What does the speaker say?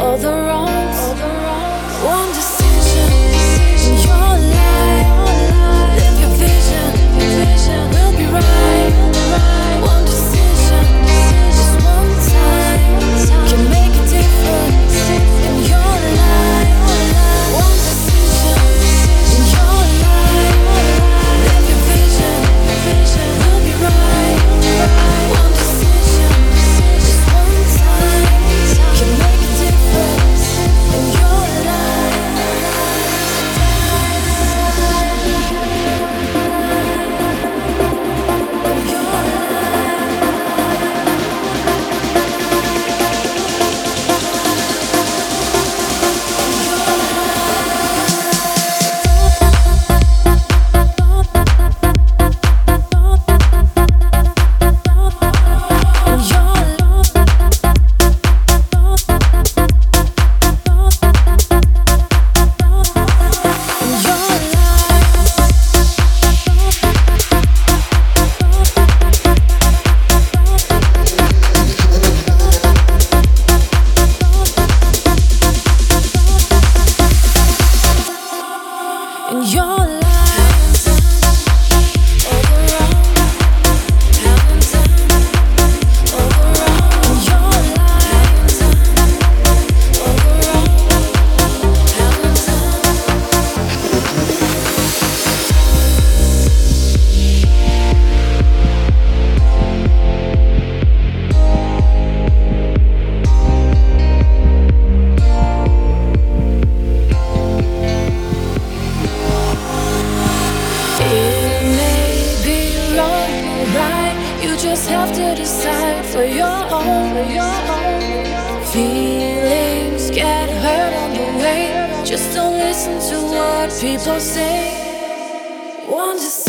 all the wrongs. One decision in your life. Live your vision will be right. One decision, just one time, can make a difference in your life. One decision in your life. Live your vision will be right. One decision, just one time, can make a difference in your life. In your life, all the wrong, haven't done all the wrong. In your life, all the wrong, haven't It may be wrong or right. You just have to decide for your own. Feelings get hurt on the way. Just don't listen to what people say. One decision.